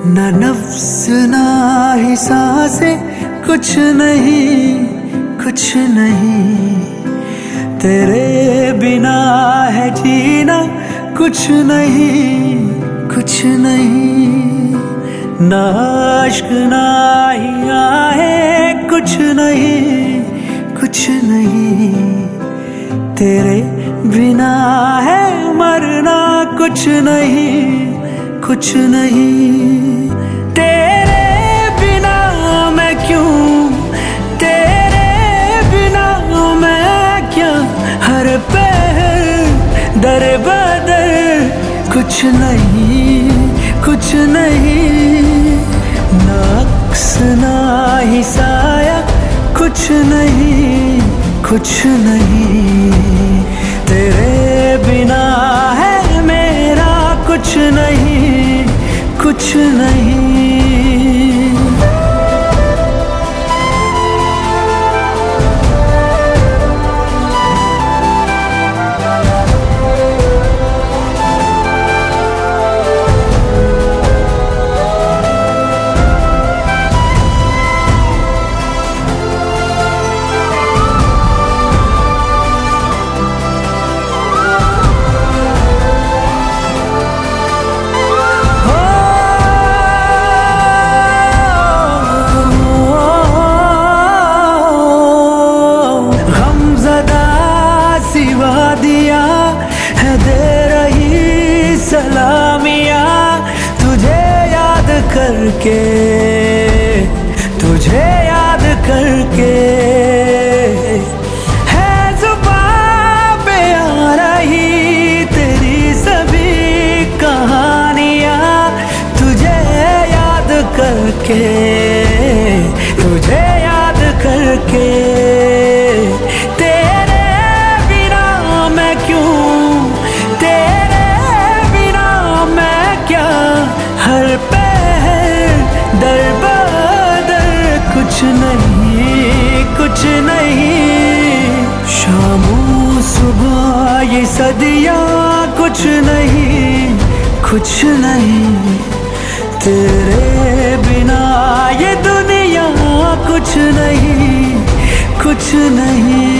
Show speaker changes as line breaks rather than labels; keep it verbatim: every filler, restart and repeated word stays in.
न नफ्स ना ही सांसें, कुछ नहीं कुछ नहीं। तेरे बिना है जीना कुछ नहीं कुछ नहीं। ना इश्क ना ही आहे कुछ नहीं कुछ नहीं। तेरे बिना है मरना कुछ नहीं कुछ नहीं। तेरे बिना मैं क्यों, तेरे बिना मैं क्या। हर पहर दर बदर कुछ नहीं कुछ नहीं। ना अक्स ना ही साया कुछ नहीं कुछ नहीं। तेरे बिना है मेरा कुछ नहीं कुछ नहीं। दिया है दे रही सलामियाँ तुझे याद करके, तुझे याद करके। है ज़ुबां पे आ रही तेरी सभी कहानियाँ तुझे याद करके, तुझे याद करके। हर पहर दर बदर कुछ नहीं कुछ नहीं। शामों सुबह ये सदियाँ कुछ नहीं कुछ नहीं। तेरे बिना ये दुनिया कुछ नहीं कुछ नहीं।